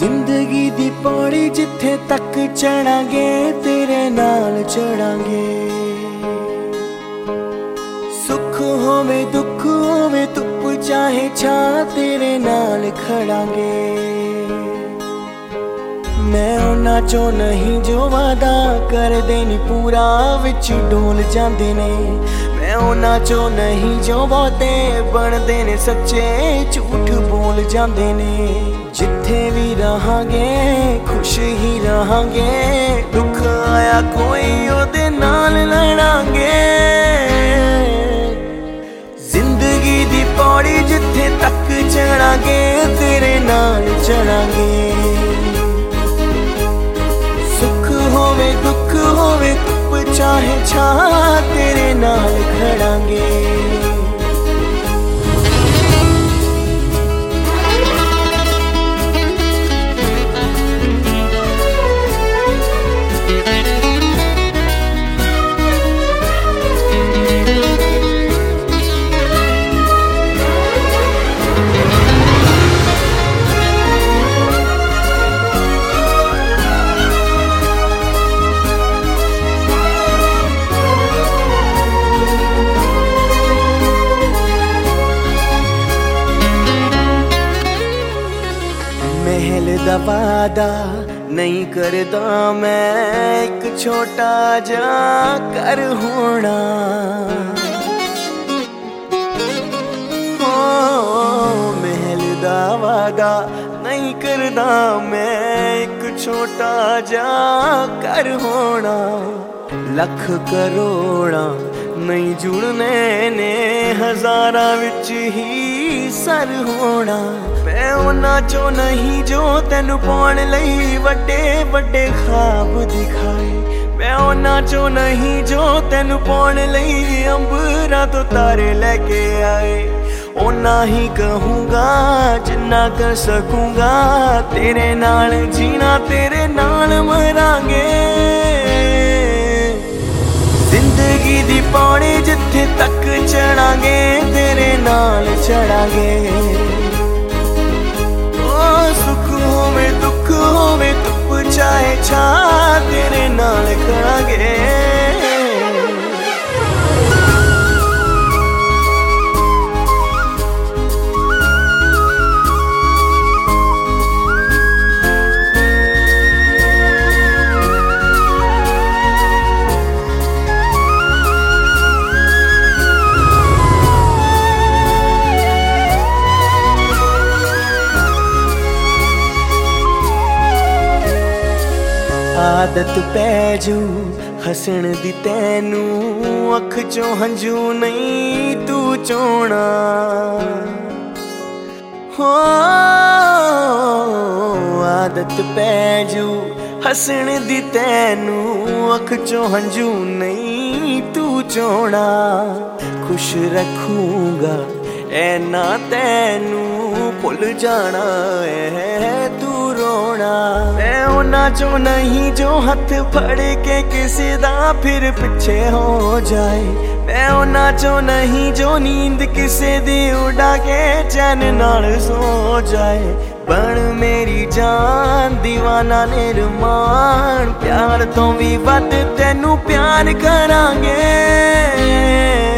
जिंदगी दी पौड़ी जिथे तक चढ़ांगे तेरे नाल चढ़ांगे। सुख होवे दुख होवे धुप चाहे छा तेरे नाल खड़ांगे। मैं उन्हां चों नहीं जो वादा करदे नी पूरा विच डोल जांदे ने। मैं उन्हां चों नहीं जो बहुते बनदे ने सच्चे झूठ बोल जांदे ने। जिथे भी रहांगे खुश ही रहांगे, दुख आया कोई ओदे नाल लड़ांगे। जिंदगी दी पौड़ी जिथे तक चढ़ांगे तेरे नाल चढ़ांगे। सुख होवे दुख होवे धुप चाहे छा तेरे नाल खड़ांगे। महल दा वादा नहीं करदा मैं, एक छोटा जा कर होना। महल दा वादा नहीं करदा मैं, एक छोटा जा कर होना। लख करोड़ा नहीं जुड़ने ने, हजारां विच ही सर होना। मैं उन्हां चों नहीं जो तैनू पाउण लई वड्डे वड्डे ख्वाब दिखाए। मैं उन्हां चों नहीं जो तैनू पाउण लई अंबरां तो तारे लेके आए। उन्ना ही कहूँगा जिन्ना कर सकूँगा, तेरे नाल जीना तेरे नाल मरांगे। जिंदगी दी पौड़ी जिथे तक चढ़ांगे तेरे नाल चढ़ांगे। सुख होवे दुख होवे धुप चाहे छा तेरे नाल खड़ांगे। आदत पैजू हसण दी तैनू, अख चों हंजू नहीं तू चोना। हो आदत पैजू हसण दी तैनू, अख चों हंजू नहीं तू चोना। खुश रखूंगा ऐ ना तैनू, भुल जाना है तू रोना। मैं उन्हां चों नहीं जो हथ फड़ के किसी दा फिर पिछे हो जाए। मैं उन्हां चों नहीं जो नींद किसी दी उड़ा के चैन नाल सो जाए। बन मेरी जान दीवाना निर्माण, प्यार तो भी वध तैनू प्यार करांगे।